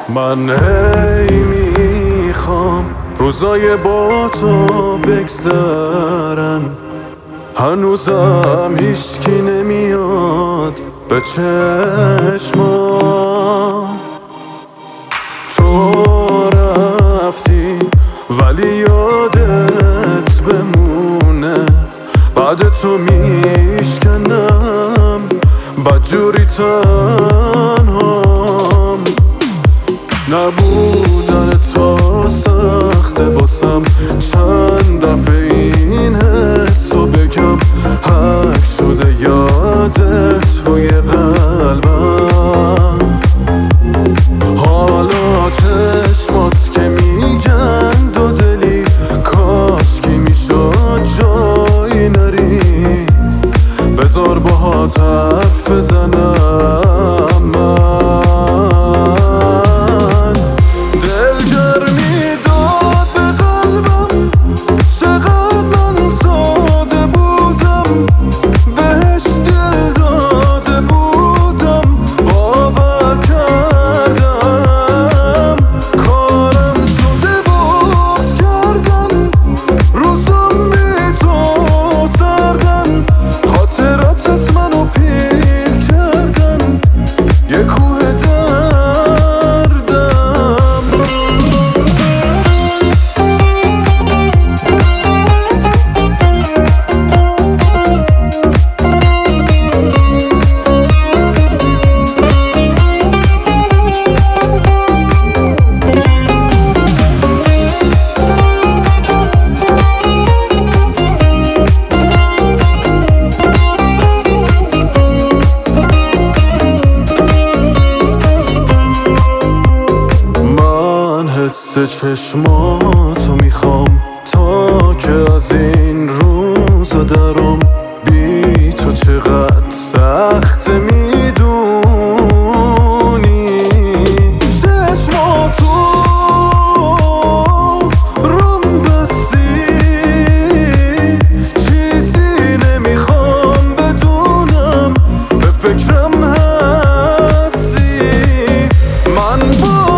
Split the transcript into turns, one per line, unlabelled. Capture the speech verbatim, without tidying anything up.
من هی میخوام روزای با تو بگذرن، هنوزم هیچکی نمیاد به چشمام. تو رفتی ولی یادت بمونه، بعد تو میشکنم بدجوری تنهام. نبودن تو سخته واسم، چند دفعه این حسو بگم حک شده یادت توی قلبم. حالا چشمات که میگن دو دلی، کاش که میشد جایی نری، بذار باهات حرف بزنم. من دلگرمی داد به قلبم، چقدر من ساده بودم، بهش دل داده بودم، باور کردم، کارم شده باز کردن، روزم بی تو سردن، خاطراتت منو پیر کردن، یه کوه دردم. حس چشماتو میخوام تا که از این روزا درام، بی تو چقدر سخت میدونی. چشماتو روم بستی، چیزی نمیخوام بدونم، به فکرم هستی. من با